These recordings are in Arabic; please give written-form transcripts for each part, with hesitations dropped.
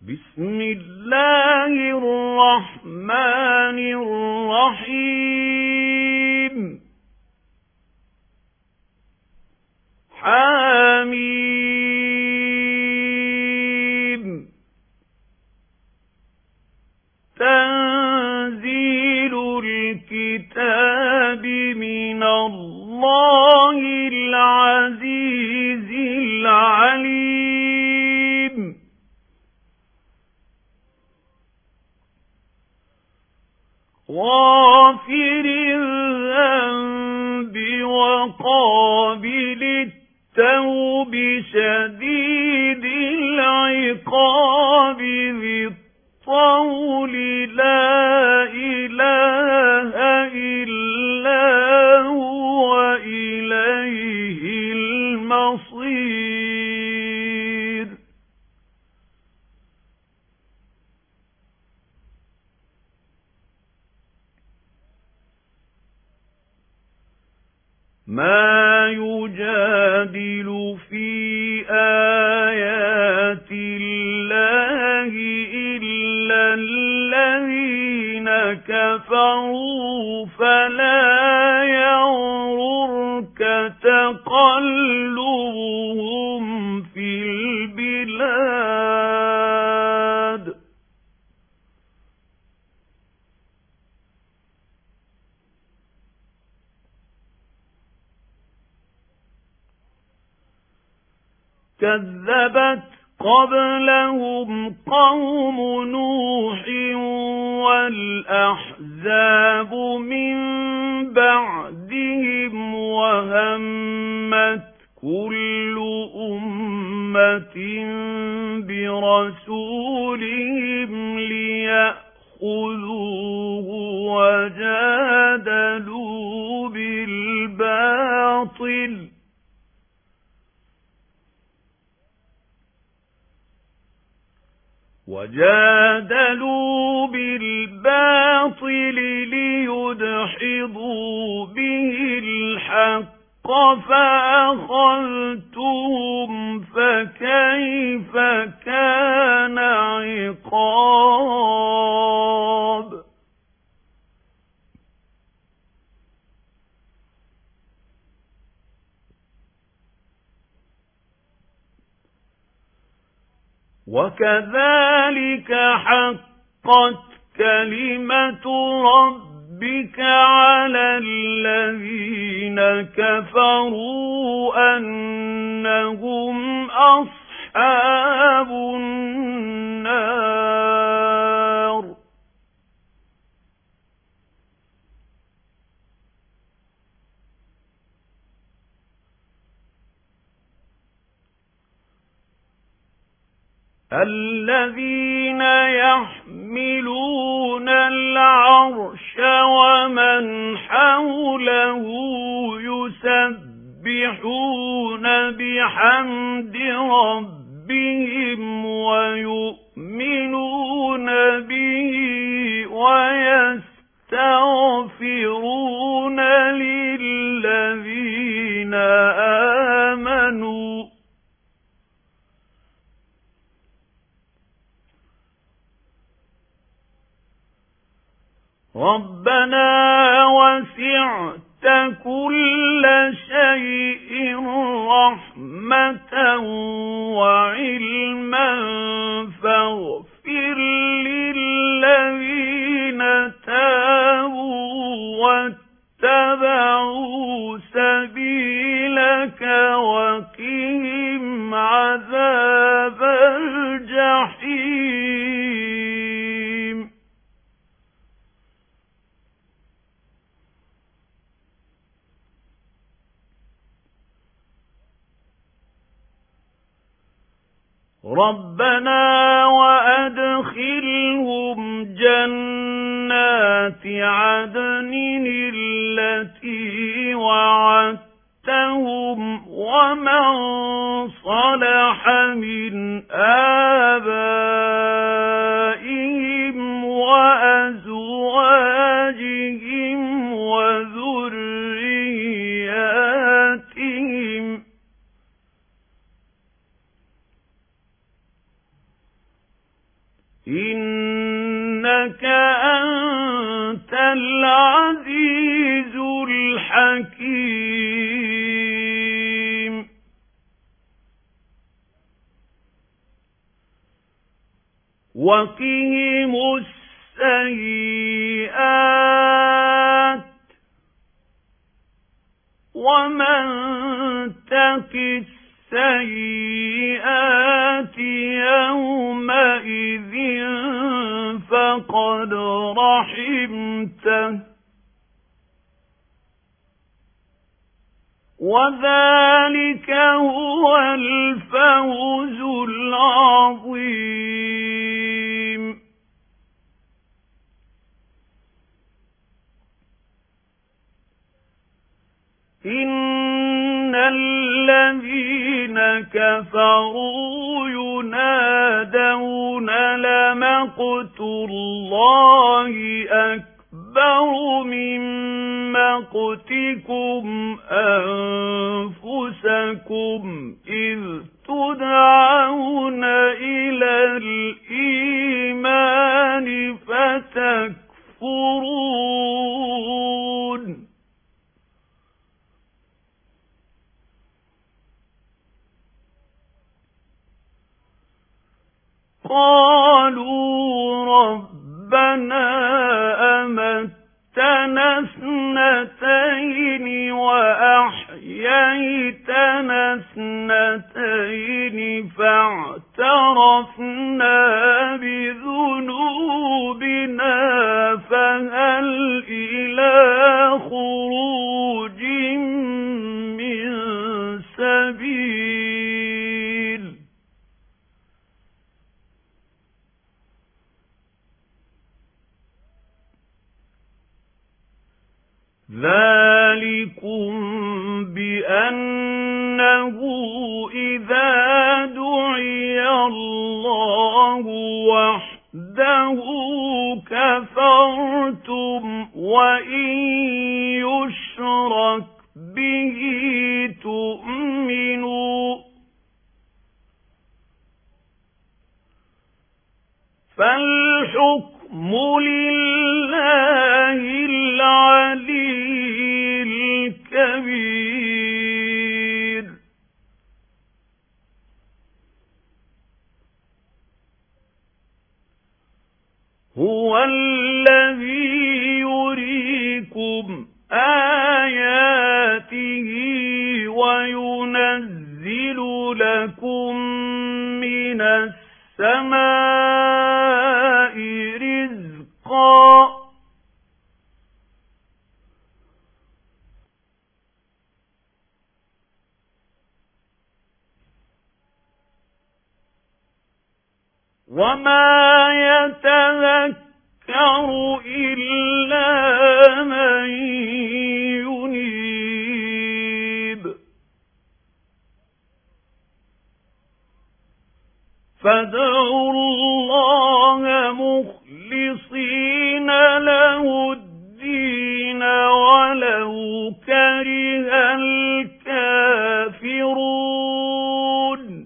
بسم الله الرحمن الرحيم حميم تنزيل الكتاب من الله العزيز العليم غافر الذنب وقابل التوب شديد العقاب ذي الطول لا إله إلا هو إليه المصير ما يجادل في آيات الله إلا الذين كفروا فلا يغررك تقلبهم في البلاد كذبت قبلهم قوم نوح والأحزاب من بعدهم وهمت كل أمة برسولهم ليأخذوه وجادلوا بالباطل ليدحضوا به الحق فأخذتهم فكيف كان عقاب وكذلك حقت كلمة ربك على الذين كفروا أنهم أصحاب النار الذين يحملون العرش ومن حوله يسبحون بحمد ربهم ويؤمنون به ويستغفرون للذين آمنوا ربنا وسعت كل شيء رحمة وعلما فاغفر للذين تابوا واتبعوا سبيلك وقهم عذاب الجحيم ربنا وأدخلهم جنات عدن التي وعدتهم ومن صلح من آبائهم وأزواجهم وذرياتهم إنك أنت العزيز الحكيم وقهم السيئات ومن تق السيئات يومئذ فقد رحمته وذلك هو الفوز العظيم إن الذين كفروا ينادون لمقت الله أكبر من مقتكم أنفسكم إذ تدعون إلى الإيمان فتكفرون قالوا ربنا أمتنا اثنتين وأحييتنا اثنتين فاعترفنا بذنوبنا فهل إلى خروج من سبيل ذلكم بأنه إذا دعي الله وحده كفرتم وإن يشرك به تؤمنوا فالحكم لله العلي الكبير هو الذي يريكم آياته وينزل لكم من السماء رزقا وما يتذكر إلا من ينيب فادعوا الله مخلصين له الدين ولو كره الكافرون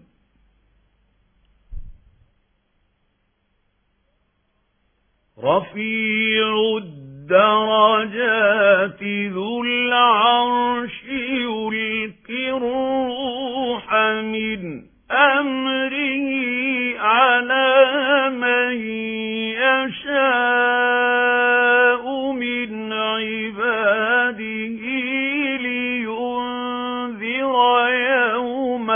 رفيع الدرجات ذو العرش يلقي الروح من أمره على من يشاء من عباده لينذر يوم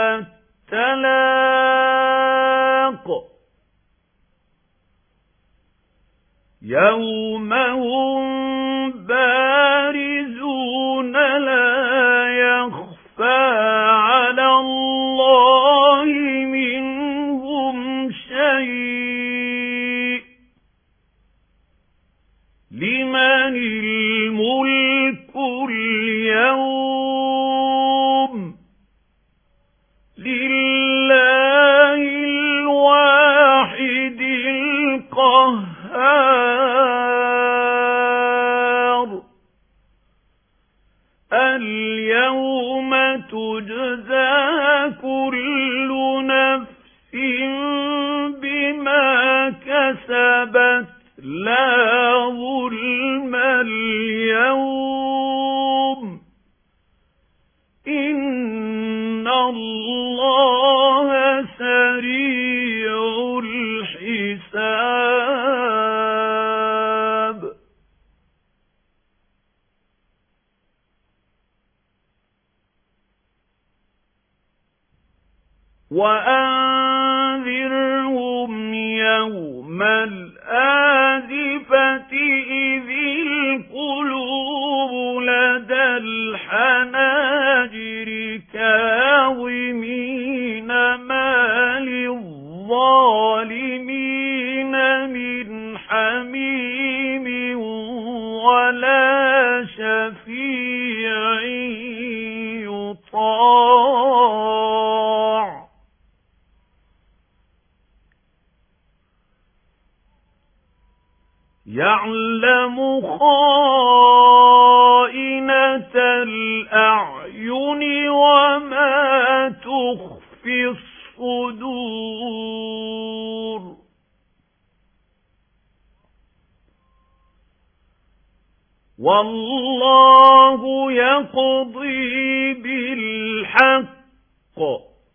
التلاق يوم هم بارزون لا يخفى على الله منهم شيء لمن الملك اليوم لله الواحد القهار لا ظلم اليوم إن الله سريع الحساب وأنذرهم يوم الآزفة إذ القلوب لدى الحناجر كاظمين ما للظالمين من حميم ولا شفيع يطاع يعلم خائنة الأعين وما تخفي الصدور والله يقضي بالحق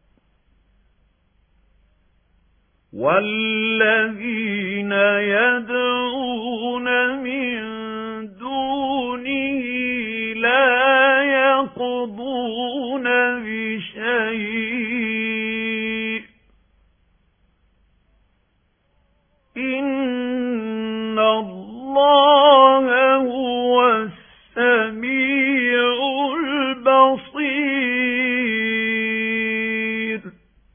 والذين يدعون من دونه لا يقضون بشيء إن الله هو السميع البصير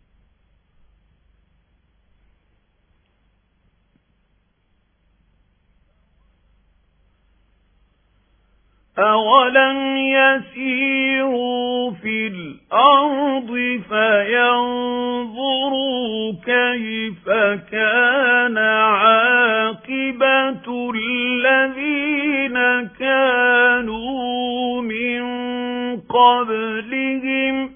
أولم يسيروا في الأرض فينظروا كيف كان عاقبة الذين كانوا من قبلهم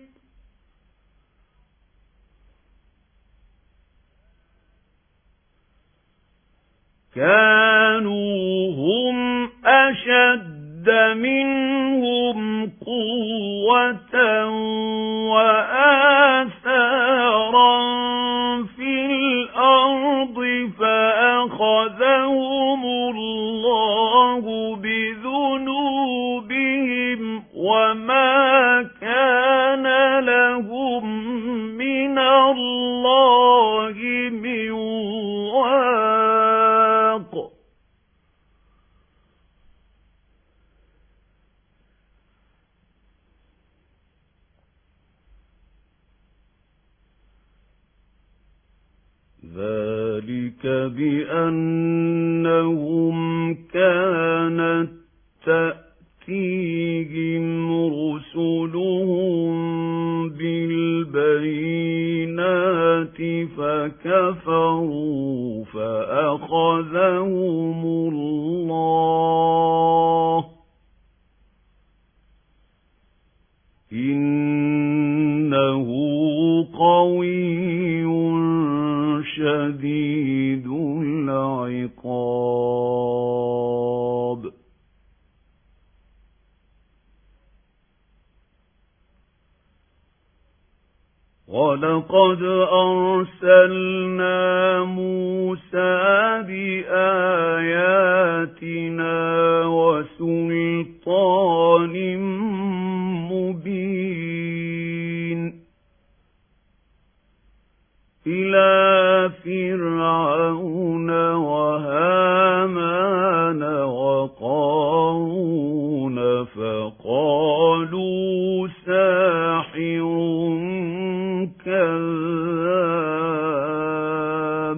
كانوا هم أشد منهم قوة وآثارا في الأرض فأخذهم الله بذنوبهم وما كان لهم من الله من واق ذلك بأنهم كانت تأتيهم رسلهم بالبينات فكفروا فأخذهم الله إنه قوي شديد العقاب ولقد أرسلنا موسى بآياتنا وسلطان مبين إلى فرعون وهامان وقارون فقالوا ساحر كذاب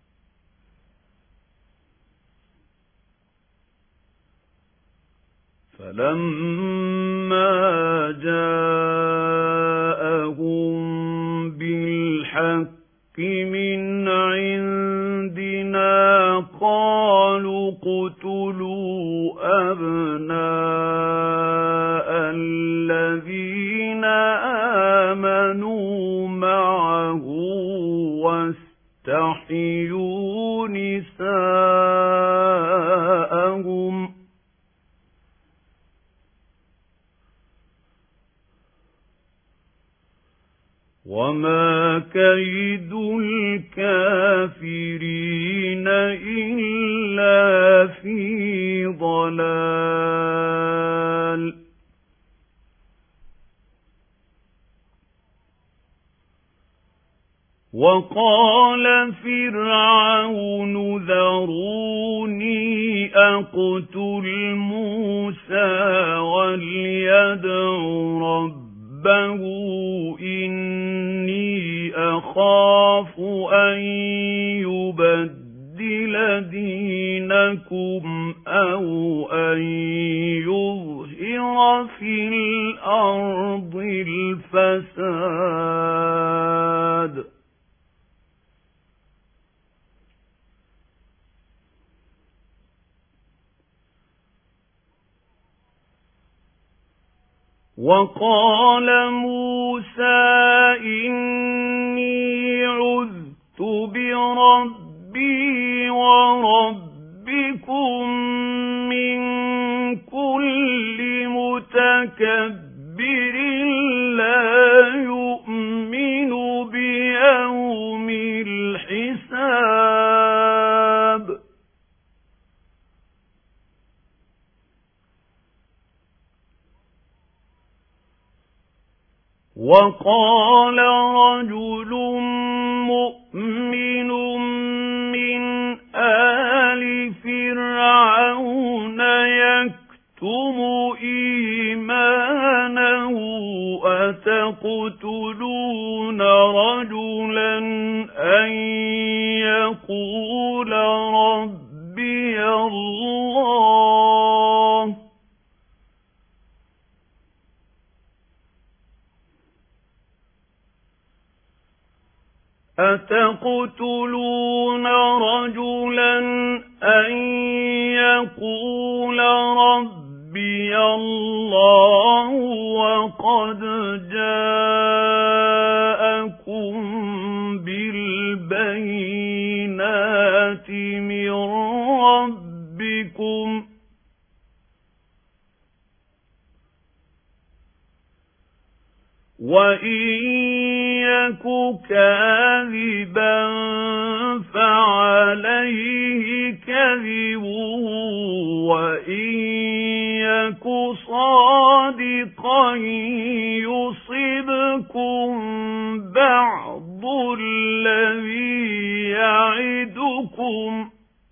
فلما جاءهم بالحق من عندنا قالوا اقتلوا أبناء الذين آمنوا معه يستحيوا نساءهم وما كيد الكافرين إلا في ضلال وقال فرعون ذروني أقتل موسى وليدع ربه إني أخاف أن يبدل دينكم أو أن يظهر في الأرض الفساد وقال موسى إني عذت بربي وربكم من كل متكبر لا يؤمن بيوم الحساب وقال رجل مؤمن من آل فرعون يكتم إيمانه أتقتلون رجلا أن يقول ربي الله أتقتلون رجلا أن يقول ربي الله وقد جاءكم بالبينات من ربكم وإن يك كاذبا فعليه كذبه وإن يك صادقا يصبكم بعض الذي يعدكم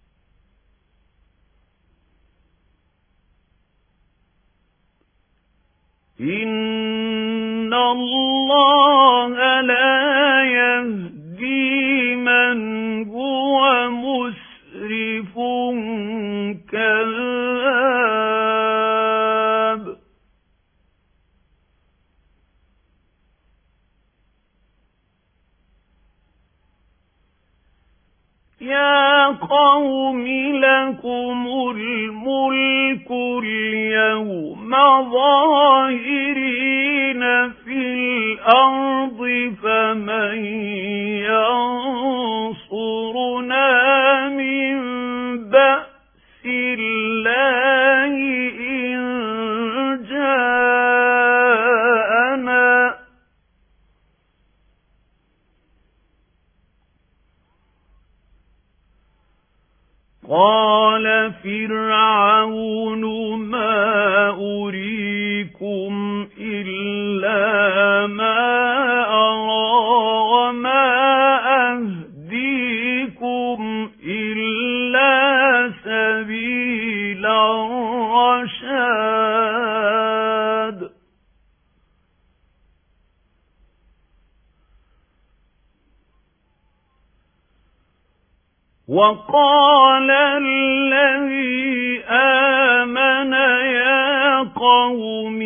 إن الله لا يهدي من هو مسرف كذاب يا قوم لكم الملك اليوم ظاهرين في الأرض فمن ينصرنا من بأس الله إن جاءنا قال فرعون ما أريكم إلا ما أرى وما أهديكم إلا سبيل الرشاد وقال الذي آمن يا قوم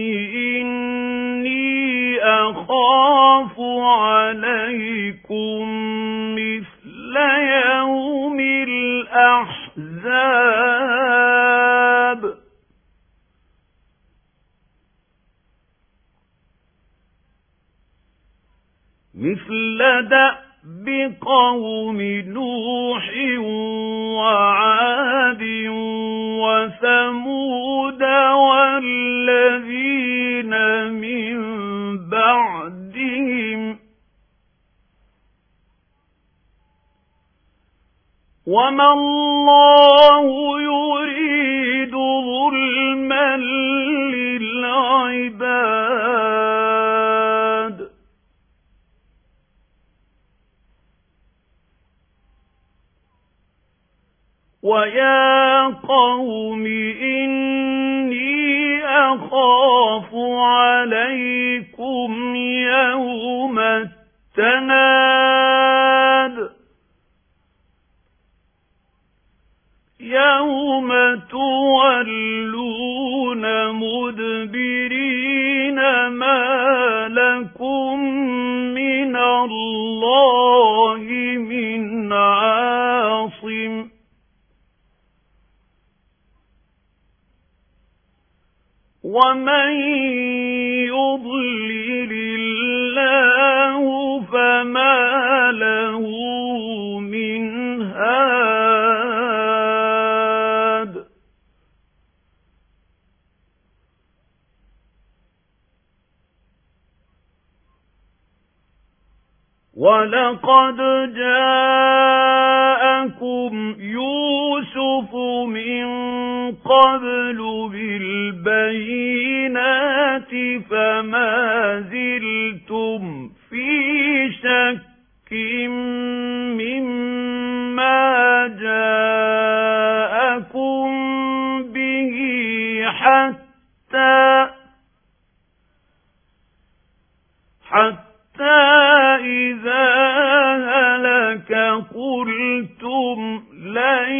إني أخاف عليكم مثل يوم الأحزاب مثل دأب بقوم نوح وعاد وثمود والذين من بعدهم وما الله يريد ظلما للعباد ويا قوم إني أخاف عليكم يوم التناد يوم تولون مدبرين ما لكم من الله من عاصم ومن يضلل الله فما له من هاد ولقد جاءكم يوسف من قبل بالبينات فما زلتم في شك مما جاءكم به حتى إذا هلك قلتم لن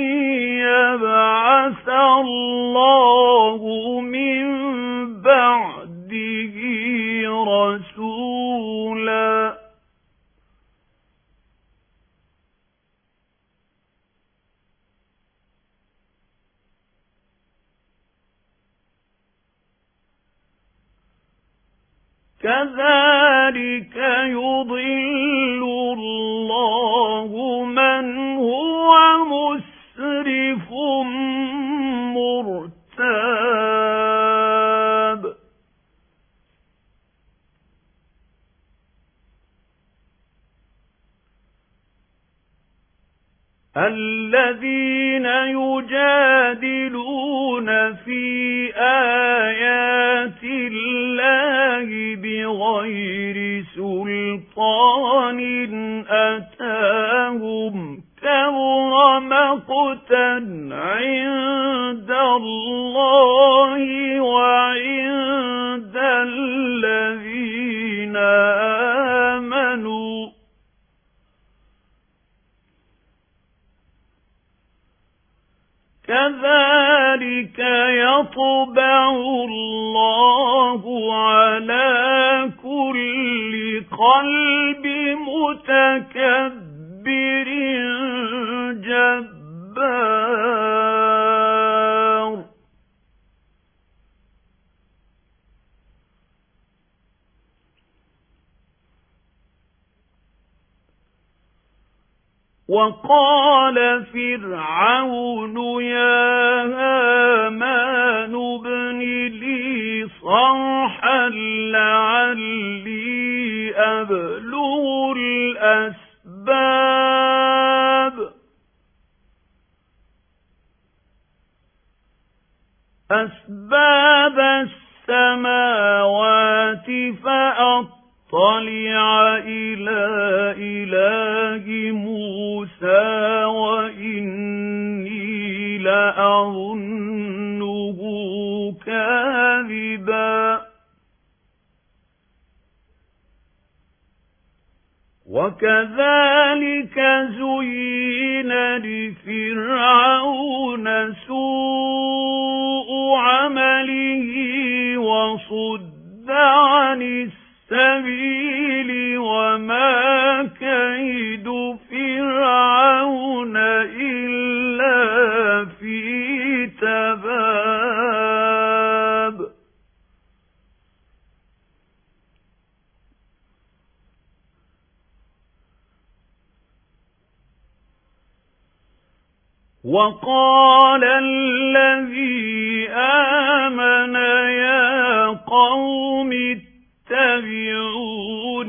يبعث الله من بعده رسولا كذلك يضل الله من هو مسرف مرتاب الذين يجادلون في آيات الله بغير سلطان أتاهم كبر مقتا عند الله وعند الذين آمنوا كذلك يطبع الله على كل قلب متكبر جبار وقال فرعون يا هامان ابن لي صرحا لعلي أبلغ أسباب السماوات فأطلع إلى إله موسى وإني لأظنه كاذبا وكذلك زين لفرعون سوء عمله وصد عن السبيل وما كيد فرعون إلا في تباب وقال الذي آمن يا قوم اتبعون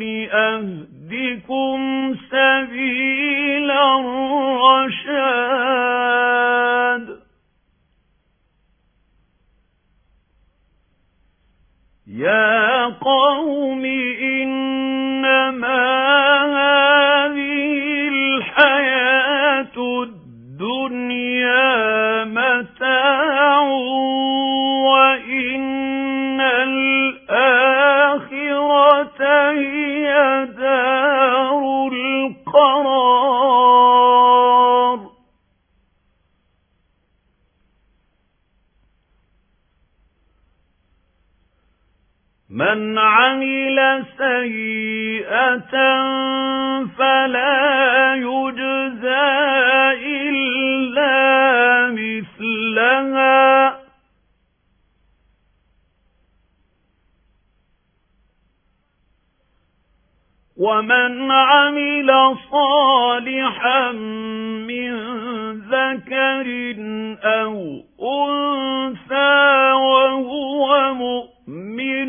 أهدكم سبيل الرشاد يا قوم إنما هذه الحياة الدنيا متاع وإن الآخرة هي دار القرار من عمل سيئة فلا يجزى إلا مثلها ومن عمل صالحا من ذكر أو أنثى وهو مؤمن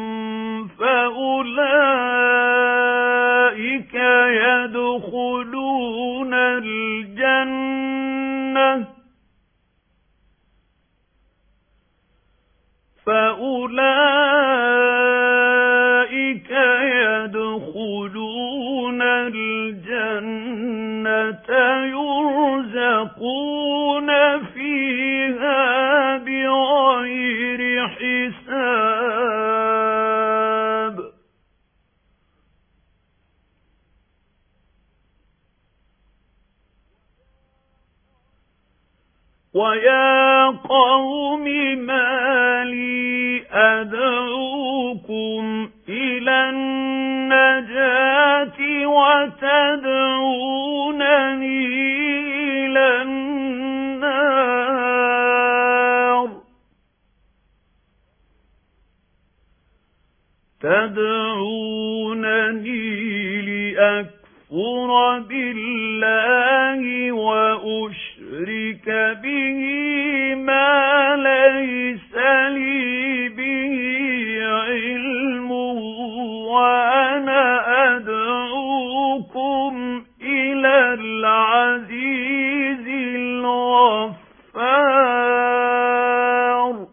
فأولئك يدخلون الجنة يرزقون فيها بغير حساب ويا قوم ما لي أدعوكم إلى النجاة وتدعونني إلى النار تدعونني لأكفر بالله وأشرك به ما ليس لي به علم وأنا أدعوكم إلى العزيز الغفار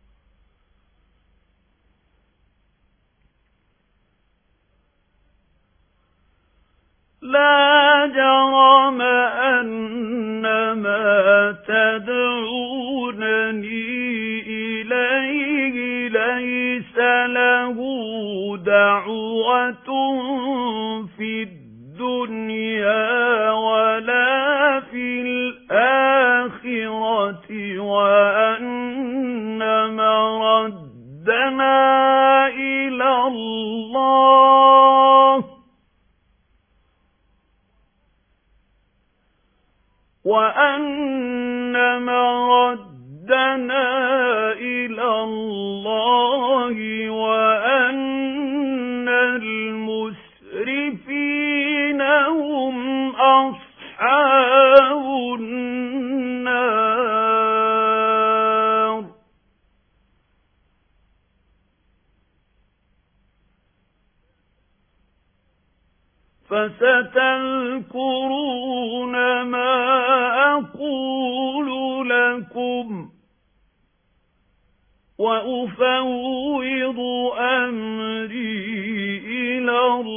لا جرم أن ما تدعونني إليه ليس له دعوة في الدنيا ولا في الآخرة وأن مردنا إلى الله وأن مردنا إلى الله وأن المسرفين هم أصحاب النار فستذكرون ما أقول لكم وأفوض أمري إلى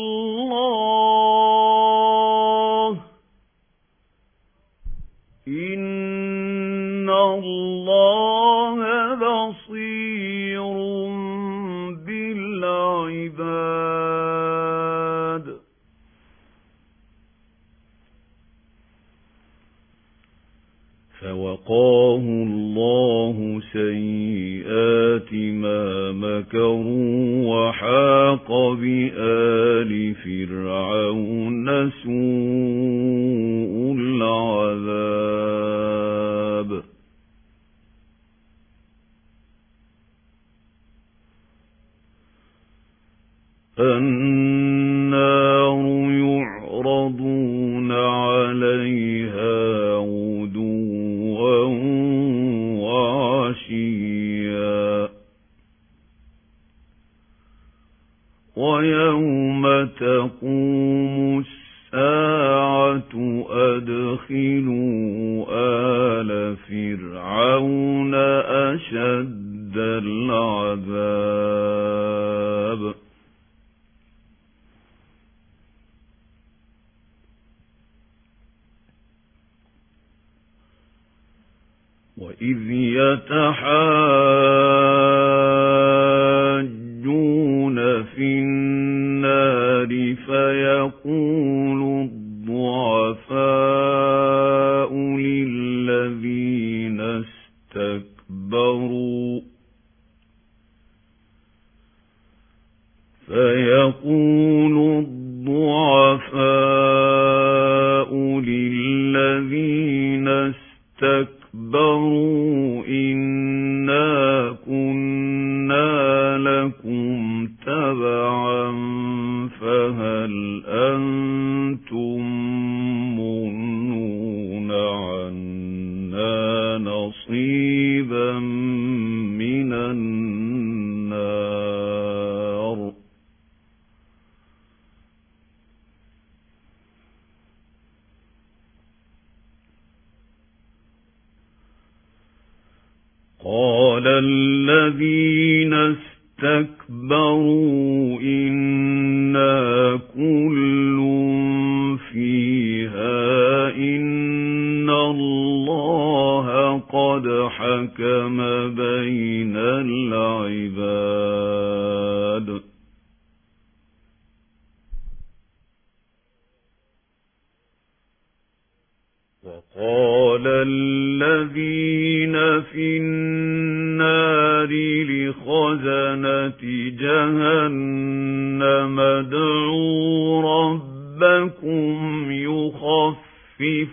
الله إن الله بصير بالعباد فوقاه الله سيئات ما مكروا وحاق بآل فرعون سوء العذاب النار يعرضون عليها غدوا أدخلوا آل فرعون أشد العذاب وإذ يتحاجون في النار فيقول الضعفاء للذين استكبروا إنا كنا لكم تبعا فهل أنتم مغنون عنا نصيبا من النار قال الذين استكبروا إنا كل فيها إن الله قد حكم بين العباد وقال الذين في النار لخزنة جهنم ادعوا ربكم يخفف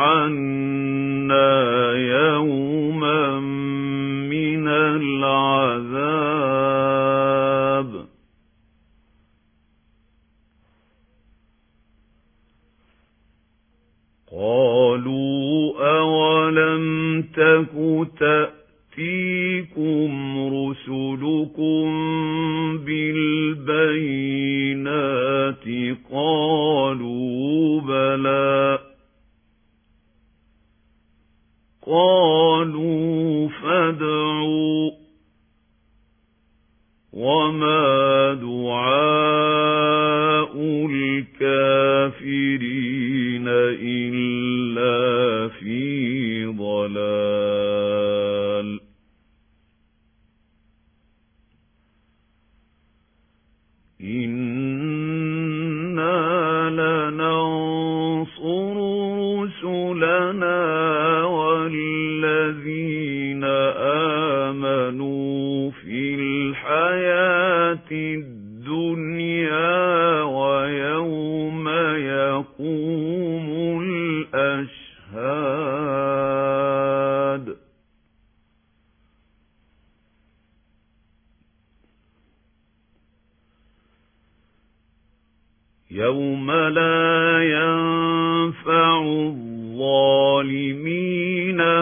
عنا يوما من العذاب قالوا أولم تك تأتيكم رسلكم بالبينات قالوا بلى قالوا فادعوا وما دعاء الكافرين إلا في ضلال إنا لننصر رسلنا والذين آمنوا في الحياة الدنيا ويوم يقوم الأشهاد يوم لا ينفع الظالمين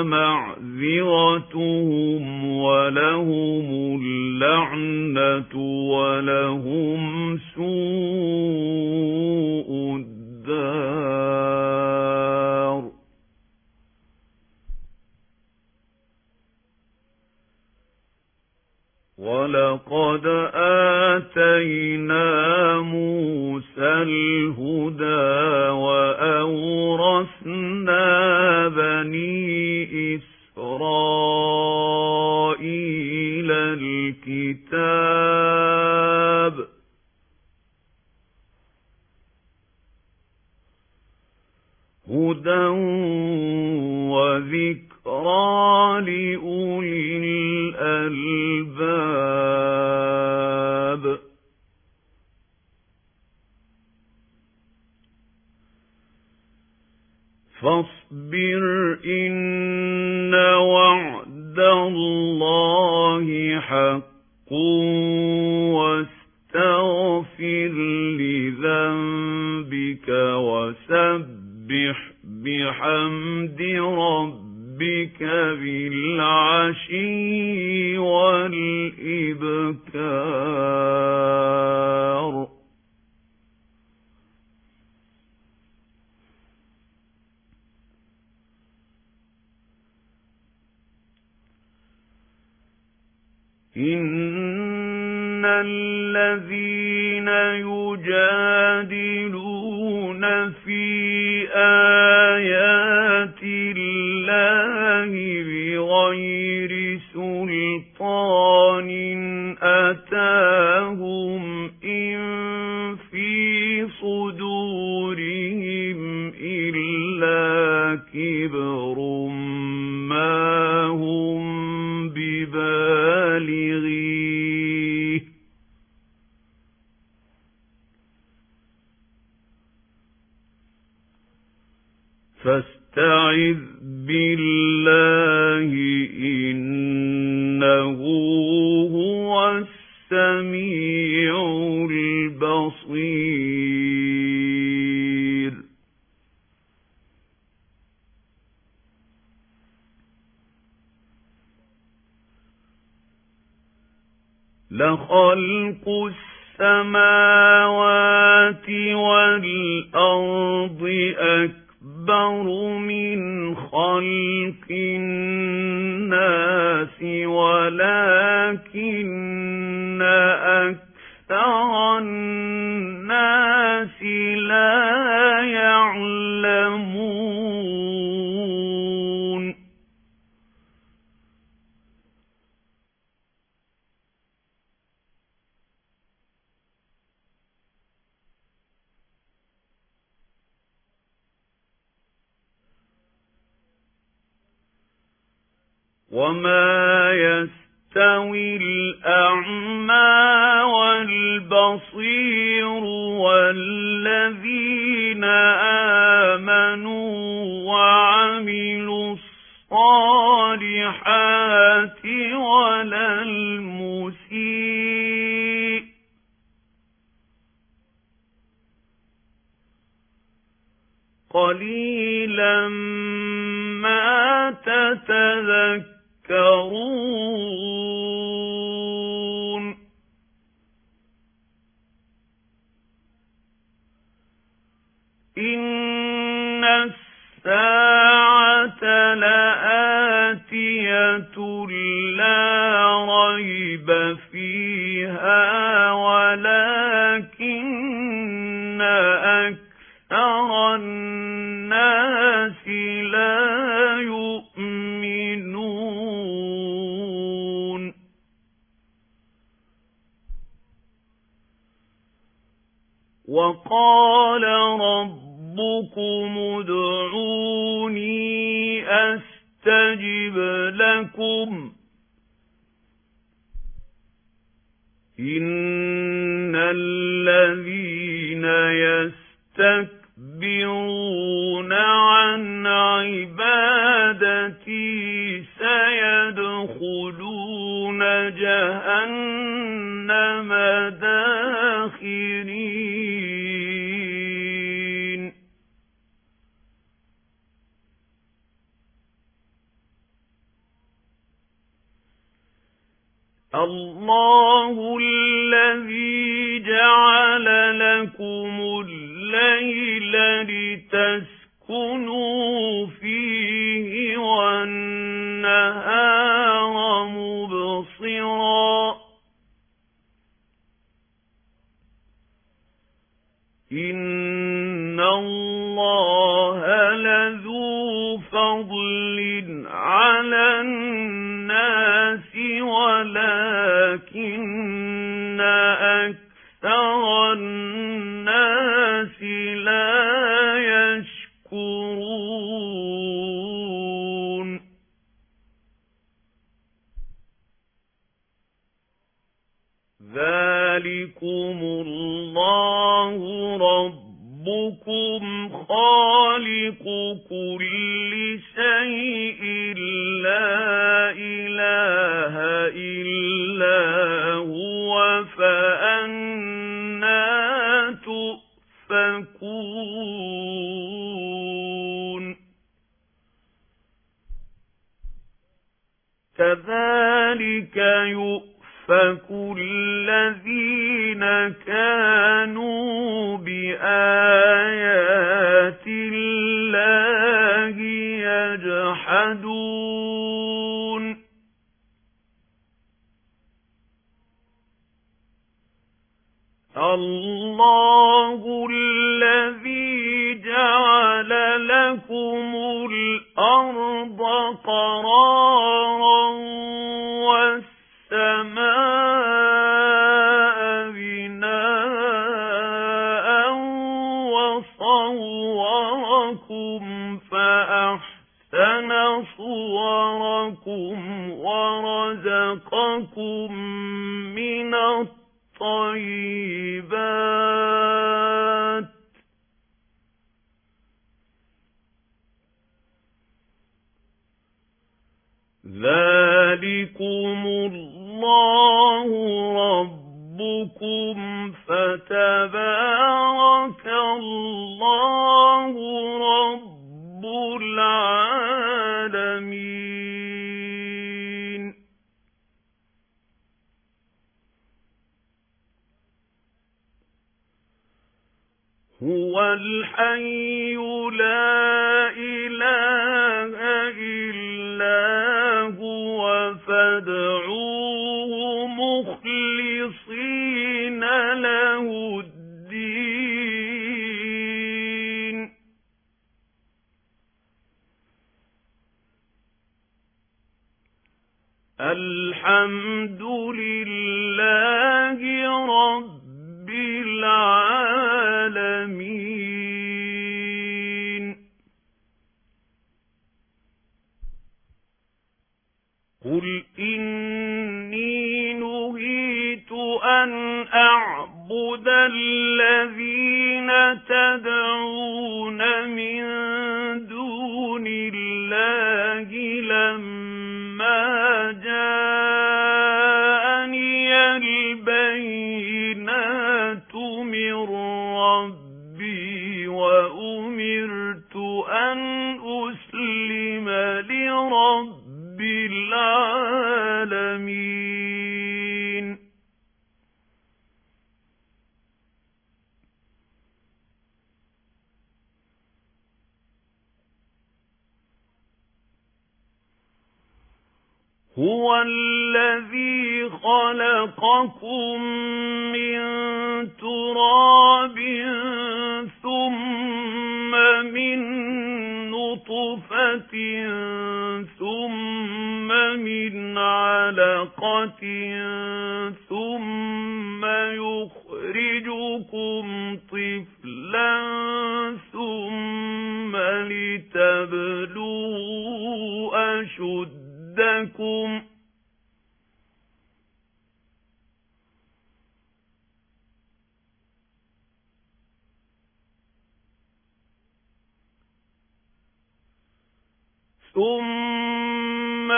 معذرتهم ولهم اللعنة ولهم سوء الدار ولقد آتينا موسى الهدى وأورثنا بني إسرائيل الكتاب هدى وذكرى لأولي الألباب فاصبر إن وعد الله حق واستغفر لذنبك وسبح بحمد ربك بالعشي والإبكار إن الذين يجادلون في آيات الله بغير سلطان أتاهم إن في صدورهم إلا كبر ما هم ببالغيه فاستعذ بالله إنه هو السميع البصير لخلق السماوات والأرض أكبر من خلق الناس ولكن أكثر الناس لا يعلمون وما يستوي الأعمى والبصير والذين آمنوا وعملوا الصالحات ولا المسيء قليلا ما تتذكرون إن الساعة لآتية لا ريب فيها ولكن أكثر الناس لا يؤمنون وقال ربكم ادعوني أستجب لكم إن الذين يستكبرون عن عبادتي سيدخلون جهنم داخرين الله الذي جعل لكم الليل لتسكنوا فيه والنهار مبصرا إن الله لذو فضل على الناس ولكن أكثر الناس لا يشكرون ذلكم الله ربكم خالق كل شيء لا إله إلا هو فأنى تؤفكون كذلك يؤفك الذين كانوا بآيات الله يجحدون لكم الأرض قرارا والسماء بناء وصوركم فأحسن صوركم ورزقكم من الطيبات ذلكم الله ربكم فتبارك الله رب العالمين هو الحي لا إله إلا هو فادعوه مخلصين له الدين الحمد لله رب العالمين قل إني نهيت أن أعبد الذين تدعون من دون الله لما جاءني البينات من ربي وأمرت أن أسلم لرب العالمين هو الذي خلقكم من تراب ثم من نطفة ثم من علقة ثم يخرجكم طفلا ثم لتبلغوا أشدكم ثم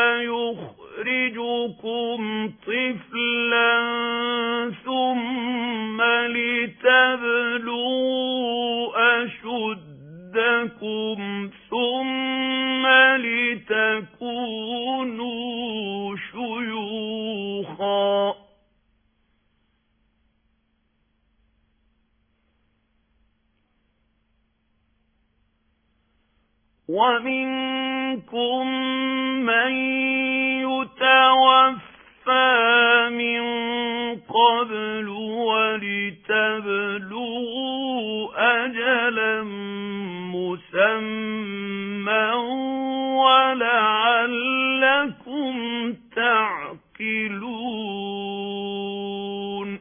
يخرجكم طفلا ثم لتبلغوا أشدكم ثم لتكونوا شيوخا ومنكم من يتوفى من قبل ولتبلغوا أجلا مسمى ولعلكم تعقلون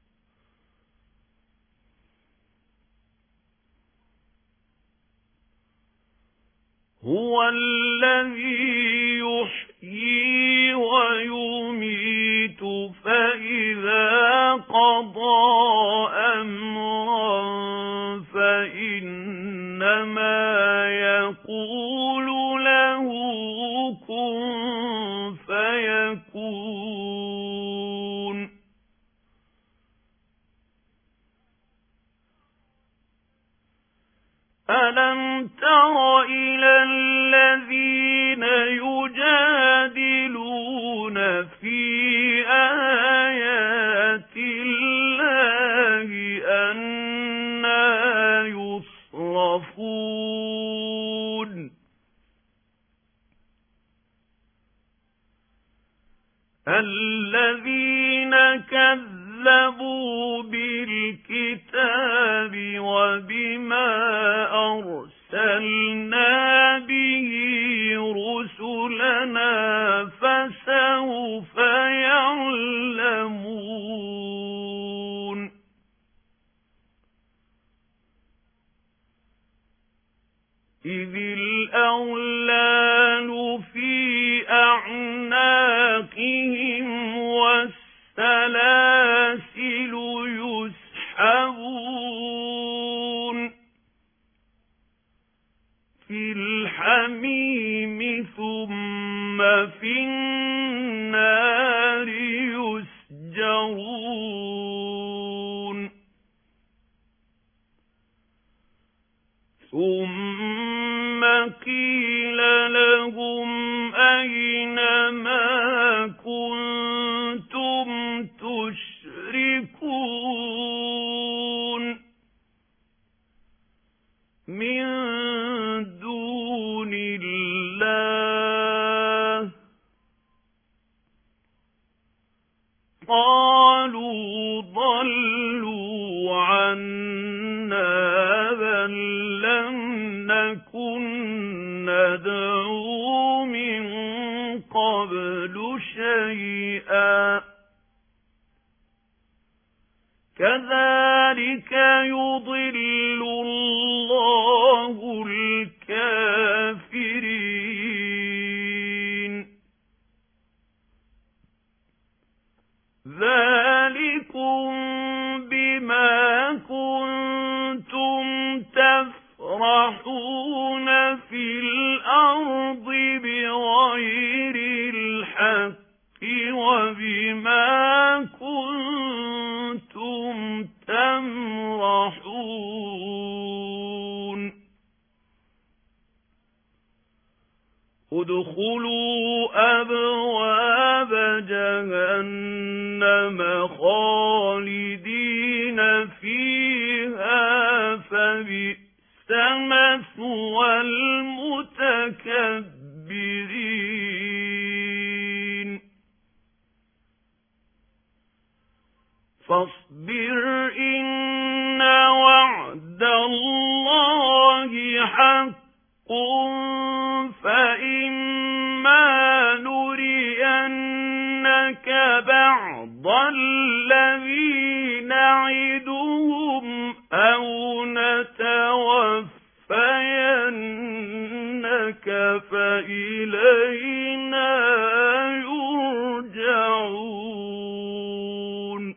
هو الذي يحيي ويميت فإذا قضى أمرا فإنما يقول له كن فيكون ألم تر إلى الذين يجادلون في آيات الله أنى يصرفون الذين كذبوا بالكتاب وبما أرسلنا أرسلنا به رسلنا فسوف يعلمون إذ الأغلال في أعناقهم والسلاسل يسحبون في الحميم ثم في النار يسجرون ثم قيل لهم أين ما كنتم تشركون من دون الله قالوا ضلوا عنا بل لم نكن ندعو من قبل شيئا كذلك يضل الله الكافرين ذلكم بما كنتم تفرحون في الأرض بغير الحق وبما كنتم تمرحون ادخلوا أبواب جهنم خالدين فيها فبئس مثوى المتكبرين فاصبر إن وعد الله حق فإما نرينك بعض الذي نعدهم أو نتوفينك فإلينا يرجعون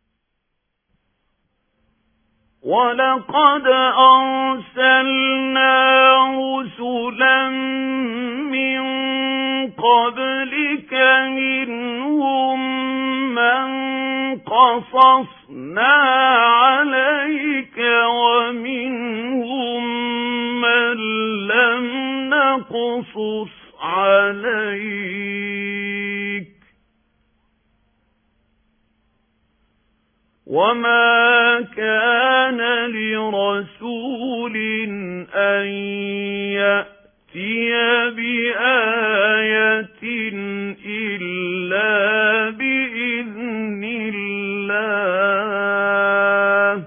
ولقد أرسلنا رسلا من قبلك منهم من قصصنا عليك ومنهم من لم نقصص عليك وما كان لرسول أن يأتي بآية إلا بإذن الله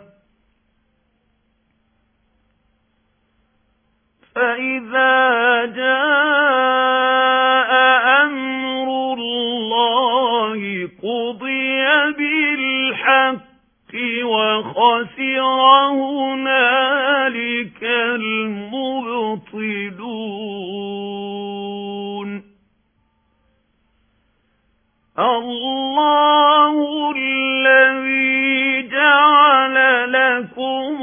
فإذا جاء أمر الله قضي بالحق وخسر هنالك المبطلون الله الذي جعل لكم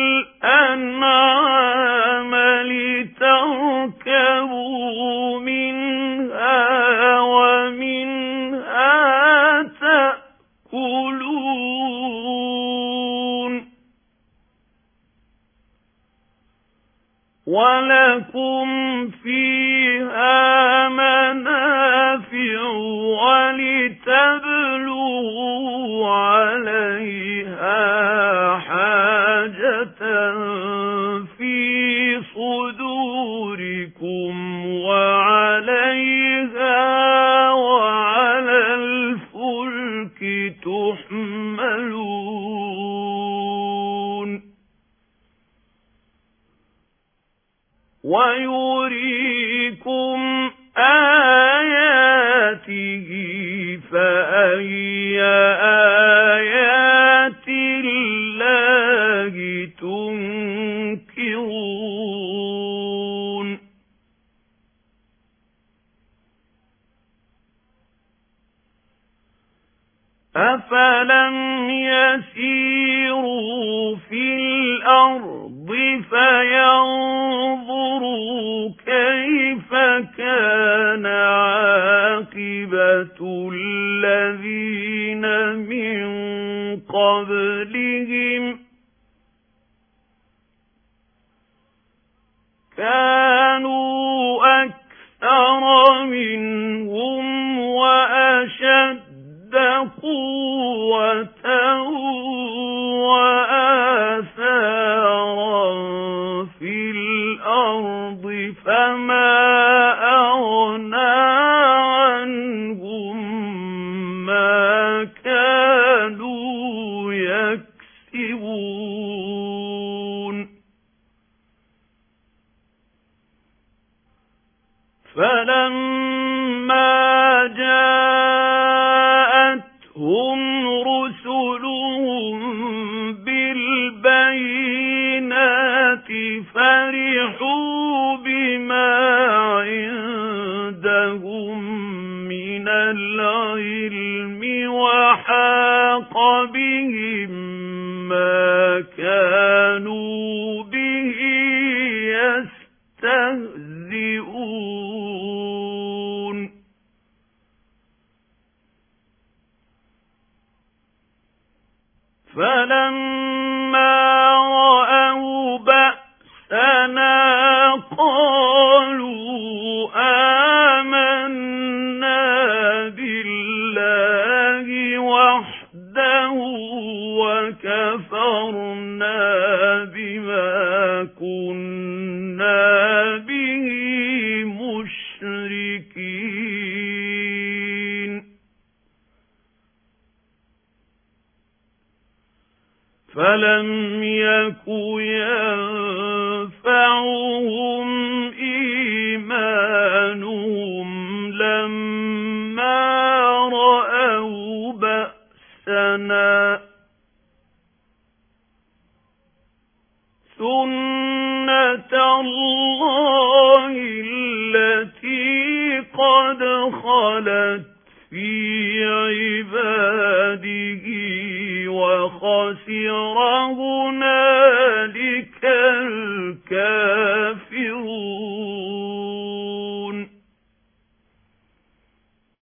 الأنعام لتركبوا منها ومنها تأكلون ولكم فيها منافع ولتبلغوا عليها حاجة في صدوركم وعليها وعلى الفلك تحملون. يريكم آياته فأي آيات الله تنكرون أفلم يسيروا في الأرض فينظروا كيف كان عاقبة الذين من قبلهم كانوا أكثر منهم وأشد قوة وآثارا في الأرض فما أغنى عنهم ما كانوا يكسبون فلما جاءتهم رسلهم بالبينات فرحوا بما عندهم من العلم وحاق بهم ما كانوا به يستهزئون فلما رأوا بأسنا قالوا آمنا بالله وحده وكفرنا بما كنا به مشركين فلم يك ينفعهم إيمانهم لما رأوا بأسنا سنة الله التي قد خلت في عباده وخسر هنالك